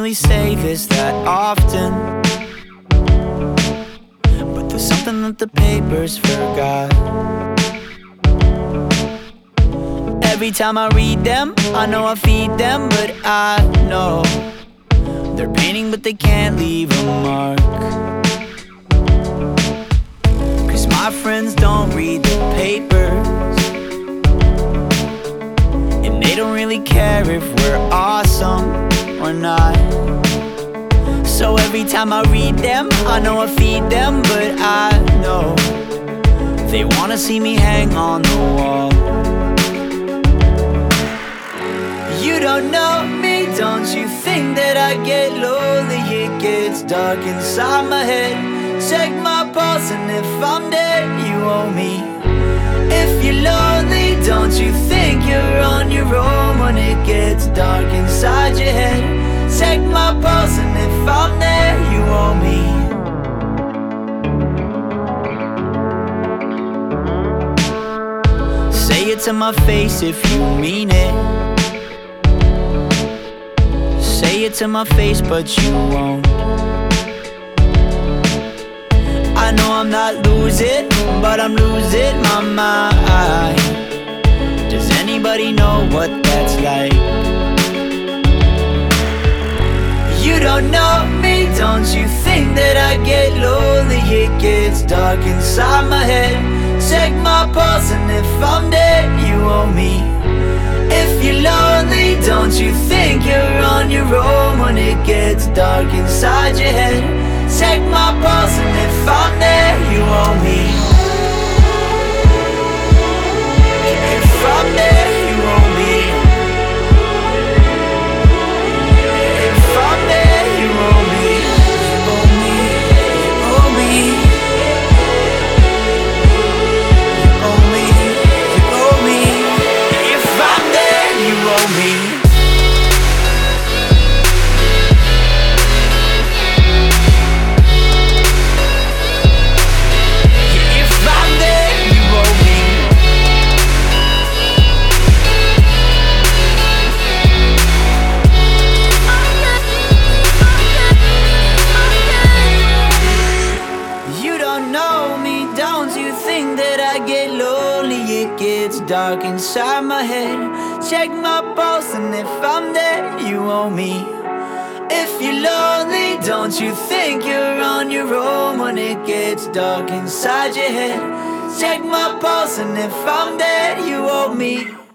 really say this that often, but there's something that the papers forgot. Every time I read them, I know I feed them, but I know they're painting but they can't leave a mark. Cause my friends don't read the papers, and they don't really care if we're awesome or not. So every time I read them, I know I feed them, but I know they wanna see me hang on the wall. You don't know me, don't you think that I get lonely? It gets dark inside my head. Check my pulse and if I'm dead, you owe me. If you're lonely, don't you think you're on your own when it gets dark inside your head? Check my pulse and if I'm there, you owe me. Say it to my face if you mean it. Say it to my face, but you won't. I know I'm not losing, but I'm losing my mind. Does anybody know what that's like? You don't know me, don't you think that I get lonely? It gets dark inside my head. Check my pulse and if I'm dead, you owe me. If you're lonely, don't you think you're on your own when it gets dark inside your head? Check my pulse and if I'm there, you owe me. If I'm there, you owe me. If I'm there, you owe me. You owe me, you owe me. You owe me, you owe me. If I'm there, you owe me. Dark inside my head. Check my pulse and if I'm there, you owe me. If you're lonely, don't you think you're on your own when it gets dark inside your head? Check my pulse and if I'm there, you owe me.